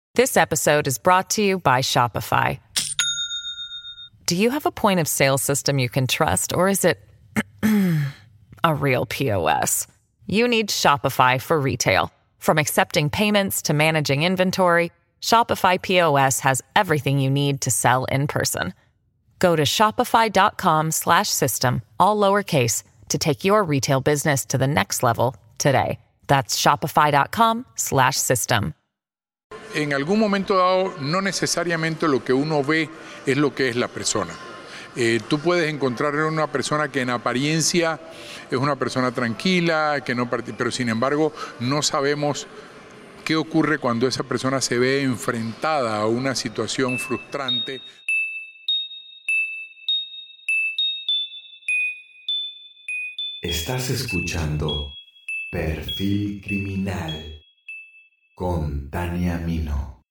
This episode is brought to you by Shopify. Do you have a point of sale system you can trust, or is it a real POS? You need Shopify for retail. From accepting payments to managing inventory, Shopify POS has everything you need to sell in person. Go to shopify.com/system, all lowercase, to take your retail business to the next level today. That's shopify.com/system. En algún momento dado, no necesariamente lo que uno ve es lo que es la persona. Tú puedes encontrar en una persona que en apariencia es una persona tranquila, pero sin embargo no sabemos qué ocurre cuando esa persona se ve enfrentada a una situación frustrante. Estás escuchando Perfil Criminal con Tania Mino.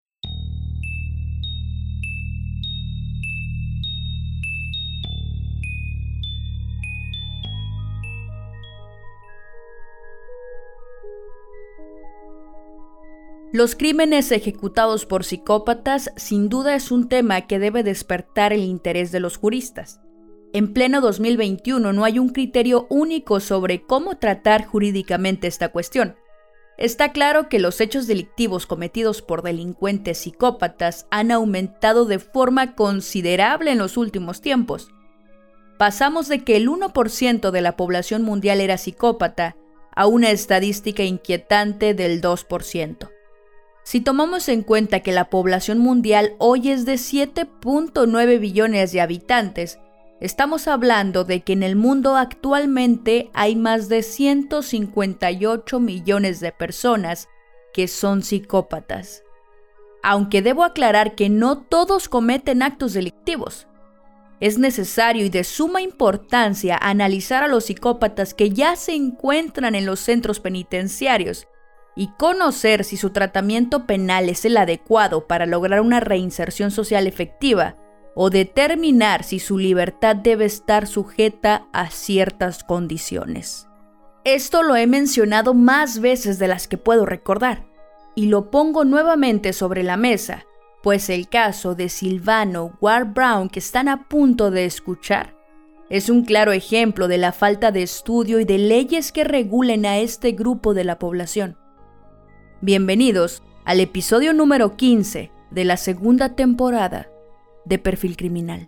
Los crímenes ejecutados por psicópatas sin duda es un tema que debe despertar el interés de los juristas. En pleno 2021 no hay un criterio único sobre cómo tratar jurídicamente esta cuestión. Está claro que los hechos delictivos cometidos por delincuentes psicópatas han aumentado de forma considerable en los últimos tiempos. Pasamos de que el 1% de la población mundial era psicópata a una estadística inquietante del 2%. Si tomamos en cuenta que la población mundial hoy es de 7.9 billones de habitantes, estamos hablando de que en el mundo actualmente hay más de 158 millones de personas que son psicópatas. Aunque debo aclarar que no todos cometen actos delictivos. Es necesario y de suma importancia analizar a los psicópatas que ya se encuentran en los centros penitenciarios y conocer si su tratamiento penal es el adecuado para lograr una reinserción social efectiva, o determinar si su libertad debe estar sujeta a ciertas condiciones. Esto lo he mencionado más veces de las que puedo recordar, y lo pongo nuevamente sobre la mesa, pues el caso de Silvano Ward Brown que están a punto de escuchar es un claro ejemplo de la falta de estudio y de leyes que regulen a este grupo de la población. Bienvenidos al episodio número 15 de la segunda temporada de Perfil Criminal.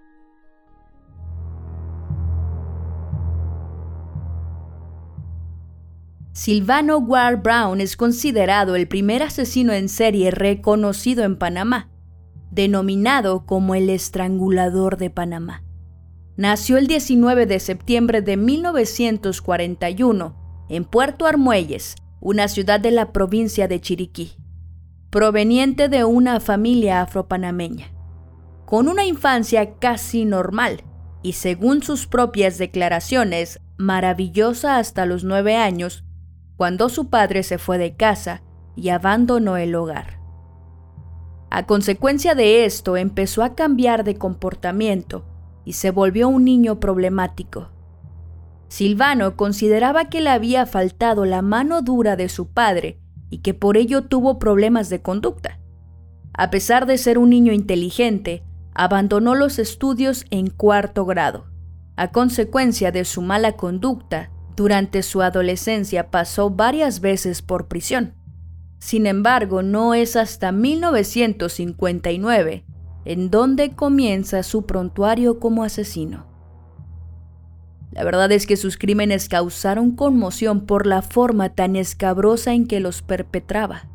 Silvano Ward Brown es considerado el primer asesino en serie reconocido en Panamá, denominado como el Estrangulador de Panamá. Nació el 19 de septiembre de 1941 en Puerto Armuelles, una ciudad de la provincia de Chiriquí, proveniente de una familia afropanameña. Con una infancia casi normal y, según sus propias declaraciones, maravillosa hasta los 9 años, cuando su padre se fue de casa y abandonó el hogar. A consecuencia de esto, empezó a cambiar de comportamiento y se volvió un niño problemático. Silvano consideraba que le había faltado la mano dura de su padre y que por ello tuvo problemas de conducta. A pesar de ser un niño inteligente, abandonó los estudios en 4º grado. A consecuencia de su mala conducta, durante su adolescencia pasó varias veces por prisión. Sin embargo, no es hasta 1959 en donde comienza su prontuario como asesino. La verdad es que sus crímenes causaron conmoción por la forma tan escabrosa en que los perpetraba.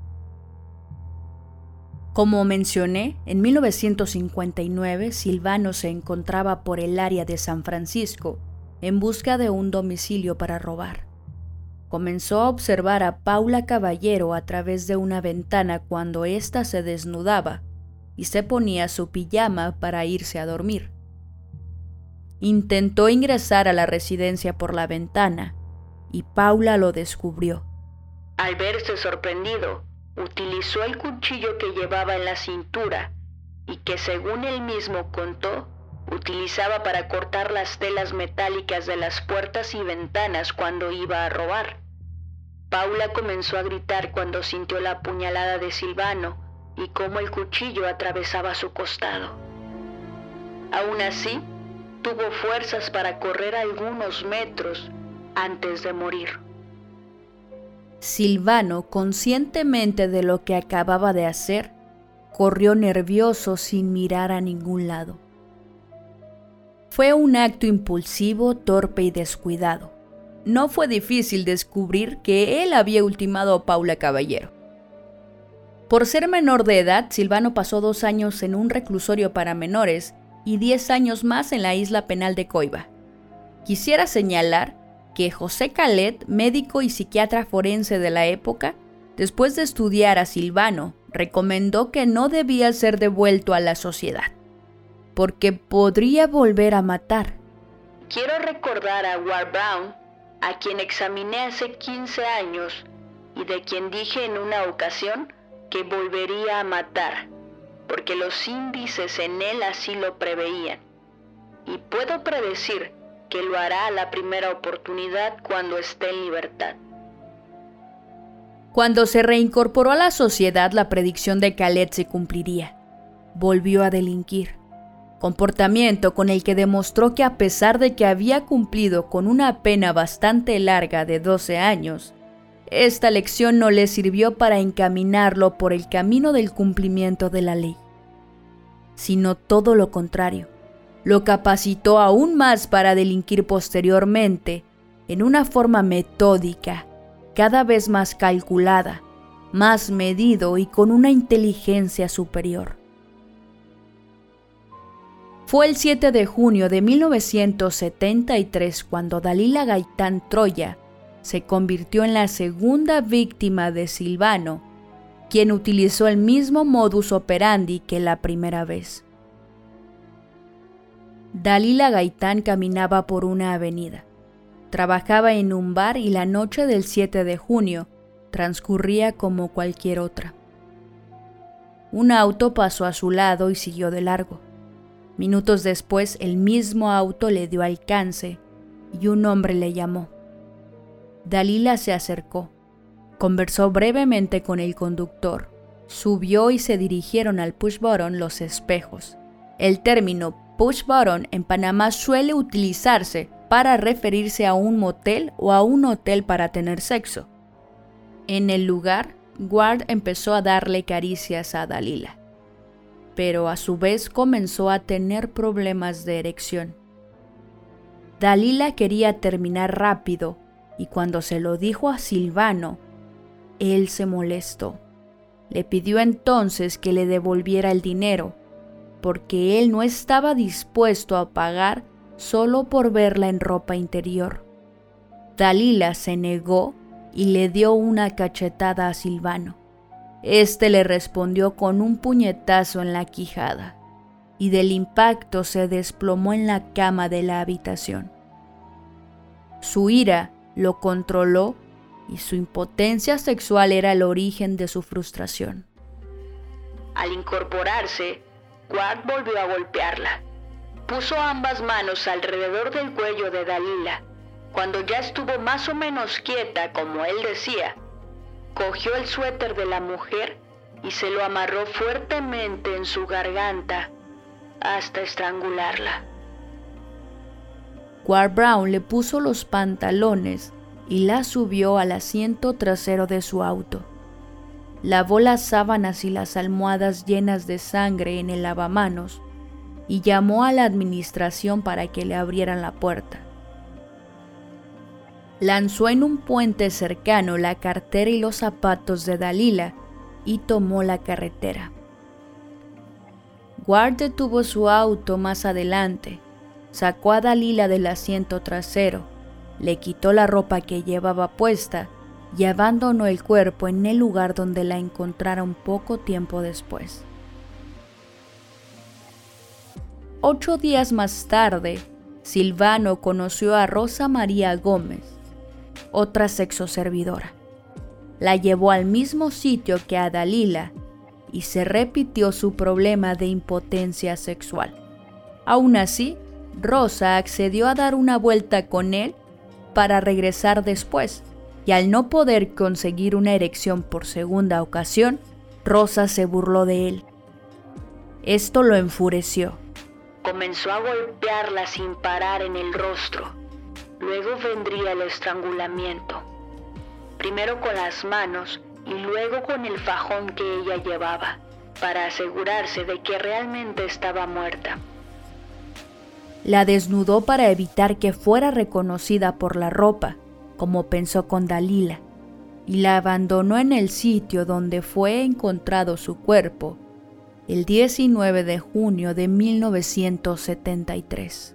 Como mencioné, en 1959 Silvano se encontraba por el área de San Francisco en busca de un domicilio para robar. Comenzó a observar a Paula Caballero a través de una ventana cuando ésta se desnudaba y se ponía su pijama para irse a dormir. Intentó ingresar a la residencia por la ventana y Paula lo descubrió. Al verse sorprendido, utilizó el cuchillo que llevaba en la cintura y que, según él mismo contó, utilizaba para cortar las telas metálicas de las puertas y ventanas cuando iba a robar. Paula comenzó a gritar cuando sintió la puñalada de Silvano y cómo el cuchillo atravesaba su costado. Aún así, tuvo fuerzas para correr algunos metros antes de morir. Silvano, conscientemente de lo que acababa de hacer, corrió nervioso sin mirar a ningún lado. Fue un acto impulsivo, torpe y descuidado. No fue difícil descubrir que él había ultimado a Paula Caballero. Por ser menor de edad, Silvano pasó 2 años en un reclusorio para menores y 10 años más en la isla penal de Coiba. Quisiera señalar que José Calet, médico y psiquiatra forense de la época, después de estudiar a Silvano, recomendó que no debía ser devuelto a la sociedad, porque podría volver a matar. Quiero recordar a Ward Brown, a quien examiné hace 15 años y de quien dije en una ocasión que volvería a matar, porque los índices en él así lo preveían. Y puedo predecir que lo hará a la primera oportunidad cuando esté en libertad. Cuando se reincorporó a la sociedad, la predicción de Calet se cumpliría. Volvió a delinquir, comportamiento con el que demostró que a pesar de que había cumplido con una pena bastante larga de 12 años, esta lección no le sirvió para encaminarlo por el camino del cumplimiento de la ley, sino todo lo contrario. Lo capacitó aún más para delinquir posteriormente en una forma metódica, cada vez más calculada, más medido y con una inteligencia superior. Fue el 7 de junio de 1973 cuando Dalila Gaitán Troya se convirtió en la segunda víctima de Silvano, quien utilizó el mismo modus operandi que la primera vez. Dalila Gaitán caminaba por una avenida. Trabajaba en un bar y la noche del 7 de junio transcurría como cualquier otra. Un auto pasó a su lado y siguió de largo. Minutos después, el mismo auto le dio alcance y un hombre le llamó. Dalila se acercó, conversó brevemente con el conductor, subió y se dirigieron al push button Los Espejos. El término push button en Panamá suele utilizarse para referirse a un motel o a un hotel para tener sexo. En el lugar, Ward empezó a darle caricias a Dalila, pero a su vez comenzó a tener problemas de erección. Dalila quería terminar rápido y cuando se lo dijo a Silvano, él se molestó. Le pidió entonces que le devolviera el dinero, porque él no estaba dispuesto a pagar solo por verla en ropa interior. Dalila se negó y le dio una cachetada a Silvano. Este le respondió con un puñetazo en la quijada, y del impacto se desplomó en la cama de la habitación. Su ira lo controló y su impotencia sexual era el origen de su frustración. Al incorporarse, Ward volvió a golpearla. Puso ambas manos alrededor del cuello de Dalila. Cuando ya estuvo más o menos quieta, como él decía, cogió el suéter de la mujer y se lo amarró fuertemente en su garganta hasta estrangularla. Ward Brown le puso los pantalones y la subió al asiento trasero de su auto. Lavó las sábanas y las almohadas llenas de sangre en el lavamanos y llamó a la administración para que le abrieran la puerta. Lanzó en un puente cercano la cartera y los zapatos de Dalila y tomó la carretera. Ward detuvo su auto más adelante, sacó a Dalila del asiento trasero, le quitó la ropa que llevaba puesta y abandonó el cuerpo en el lugar donde la encontraron poco tiempo después. 8 días más tarde, Silvano conoció a Rosa María Gómez, otra sexoservidora. La llevó al mismo sitio que a Dalila y se repitió su problema de impotencia sexual. Aún así, Rosa accedió a dar una vuelta con él para regresar después, y al no poder conseguir una erección por segunda ocasión, Rosa se burló de él. Esto lo enfureció. Comenzó a golpearla sin parar en el rostro. Luego vendría el estrangulamiento. Primero con las manos y luego con el fajón que ella llevaba, para asegurarse de que realmente estaba muerta. La desnudó para evitar que fuera reconocida por la ropa, como pensó con Dalila, y la abandonó en el sitio donde fue encontrado su cuerpo el 19 de junio de 1973.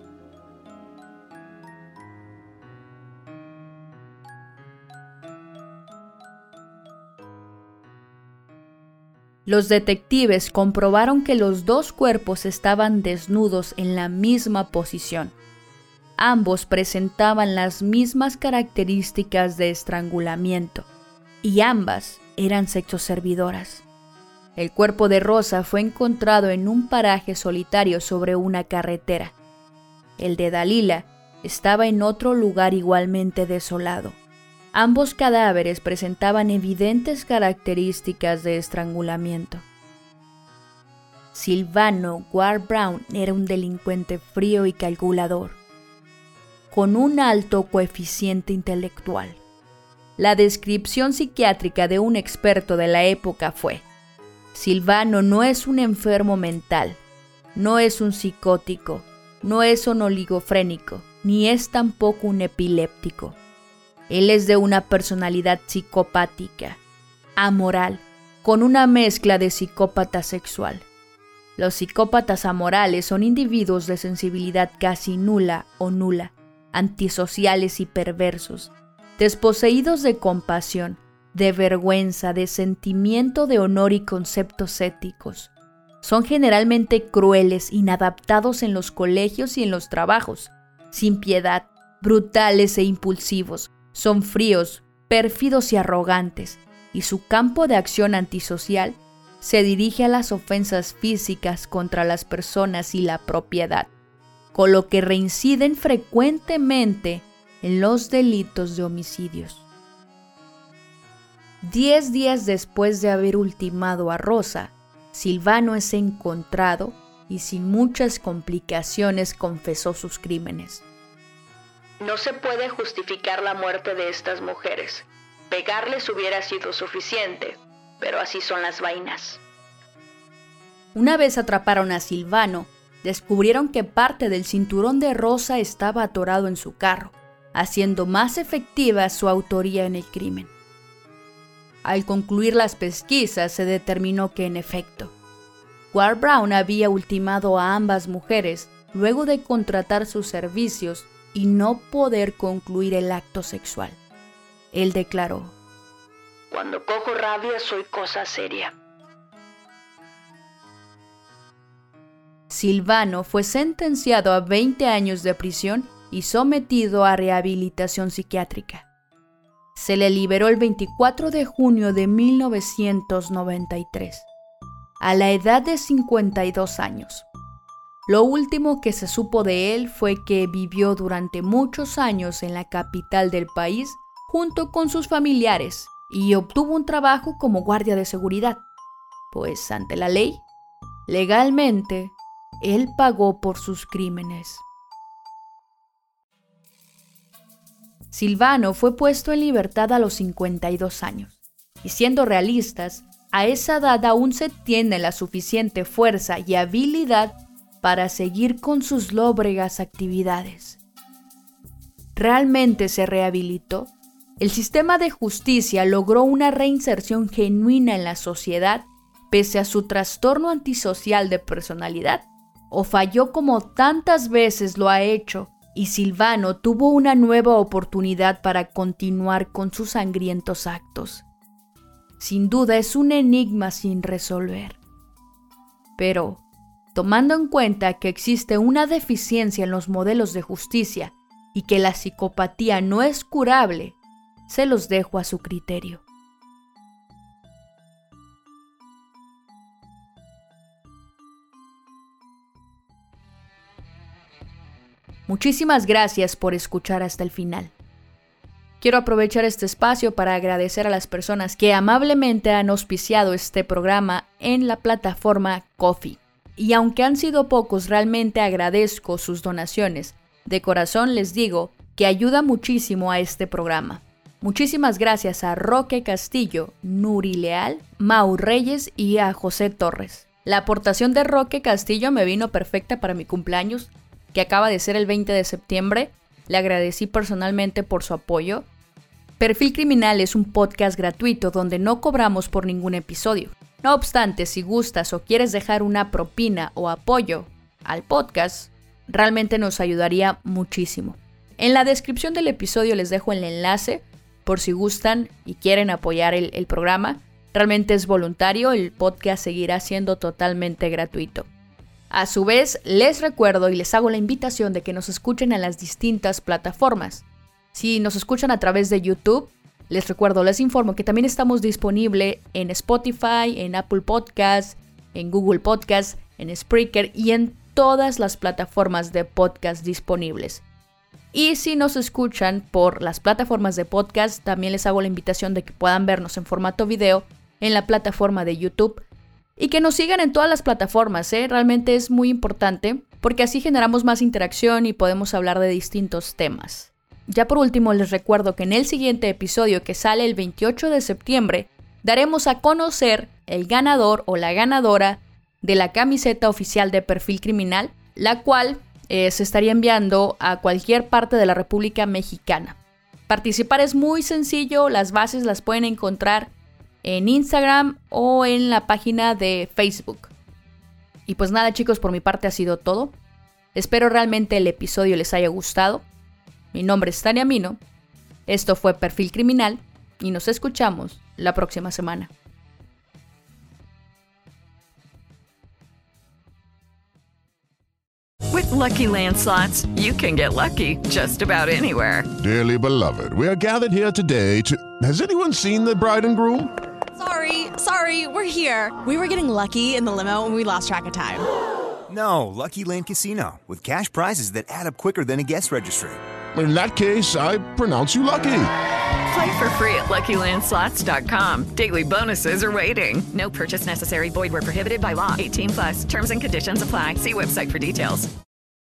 Los detectives comprobaron que los dos cuerpos estaban desnudos en la misma posición. Ambos presentaban las mismas características de estrangulamiento y ambas eran sexoservidoras. El cuerpo de Rosa fue encontrado en un paraje solitario sobre una carretera. El de Dalila estaba en otro lugar igualmente desolado. Ambos cadáveres presentaban evidentes características de estrangulamiento. Silvano Ward Brown era un delincuente frío y calculador, con un alto coeficiente intelectual. La descripción psiquiátrica de un experto de la época fue: Silvano no es un enfermo mental, no es un psicótico, no es un oligofrénico, ni es tampoco un epiléptico. Él es de una personalidad psicopática, amoral, con una mezcla de psicópata sexual. Los psicópatas amorales son individuos de sensibilidad casi nula o nula, antisociales y perversos, desposeídos de compasión, de vergüenza, de sentimiento de honor y conceptos éticos. Son generalmente crueles, inadaptados en los colegios y en los trabajos, sin piedad, brutales e impulsivos. Son fríos, pérfidos y arrogantes, y su campo de acción antisocial se dirige a las ofensas físicas contra las personas y la propiedad, con lo que reinciden frecuentemente en los delitos de homicidios. 10 días después de haber ultimado a Rosa, Silvano es encontrado y sin muchas complicaciones confesó sus crímenes. No se puede justificar la muerte de estas mujeres. Pegarles hubiera sido suficiente, pero así son las vainas. Una vez atraparon a Silvano, descubrieron que parte del cinturón de Rosa estaba atorado en su carro, haciendo más efectiva su autoría en el crimen. Al concluir las pesquisas, se determinó que, en efecto, Ward Brown había ultimado a ambas mujeres luego de contratar sus servicios y no poder concluir el acto sexual. Él declaró: Cuando cojo rabia soy cosa seria. Silvano fue sentenciado a 20 años de prisión y sometido a rehabilitación psiquiátrica. Se le liberó el 24 de junio de 1993, a la edad de 52 años. Lo último que se supo de él fue que vivió durante muchos años en la capital del país junto con sus familiares y obtuvo un trabajo como guardia de seguridad, pues ante la ley, legalmente, él pagó por sus crímenes. Silvano fue puesto en libertad a los 52 años, y siendo realistas, a esa edad aún se tiene la suficiente fuerza y habilidad para seguir con sus lóbregas actividades. ¿Realmente se rehabilitó? ¿El sistema de justicia logró una reinserción genuina en la sociedad pese a su trastorno antisocial de personalidad? ¿O falló como tantas veces lo ha hecho y Silvano tuvo una nueva oportunidad para continuar con sus sangrientos actos? Sin duda es un enigma sin resolver. Pero, tomando en cuenta que existe una deficiencia en los modelos de justicia y que la psicopatía no es curable, se los dejo a su criterio. Muchísimas gracias por escuchar hasta el final. Quiero aprovechar este espacio para agradecer a las personas que amablemente han auspiciado este programa en la plataforma Ko-fi. Y aunque han sido pocos, realmente agradezco sus donaciones. De corazón les digo que ayuda muchísimo a este programa. Muchísimas gracias a Roque Castillo, Nuri Leal, Mau Reyes y a José Torres. La aportación de Roque Castillo me vino perfecta para mi cumpleaños, que acaba de ser el 20 de septiembre. Le agradecí personalmente por su apoyo. Perfil Criminal es un podcast gratuito donde no cobramos por ningún episodio. No obstante, si gustas o quieres dejar una propina o apoyo al podcast, realmente nos ayudaría muchísimo. En la descripción del episodio les dejo el enlace por si gustan y quieren apoyar el programa. Realmente es voluntario, el podcast seguirá siendo totalmente gratuito. A su vez, les recuerdo y les hago la invitación de que nos escuchen en las distintas plataformas. Si nos escuchan a través de YouTube, les informo que también estamos disponibles en Spotify, en Apple Podcasts, en Google Podcasts, en Spreaker y en todas las plataformas de podcast disponibles. Y si nos escuchan por las plataformas de podcast, también les hago la invitación de que puedan vernos en formato video en la plataforma de YouTube y que nos sigan en todas las plataformas, Realmente es muy importante porque así generamos más interacción y podemos hablar de distintos temas. Ya por último les recuerdo que en el siguiente episodio, que sale el 28 de septiembre, daremos a conocer el ganador o la ganadora de la camiseta oficial de Perfil Criminal, la cual se estaría enviando a cualquier parte de la República Mexicana. Participar es muy sencillo, las bases las pueden encontrar en Instagram o en la página de Facebook. Y pues nada, chicos, por mi parte ha sido todo. Espero realmente el episodio les haya gustado. Mi nombre es Tania Mino, esto fue Perfil Criminal y nos escuchamos la próxima semana. With Lucky Land Slots, you can get lucky just about anywhere. Dearly beloved, we are gathered here today to... Has anyone seen the bride and groom? Sorry, we're here. We were getting lucky in the limo and we lost track of time. No, Lucky Land Casino, with cash prizes that add up quicker than a guest registry. In that case, I pronounce you lucky. Play for free at LuckyLandSlots.com. Daily bonuses are waiting. No purchase necessary. Void where prohibited by law. 18+. Terms and conditions apply. See website for details.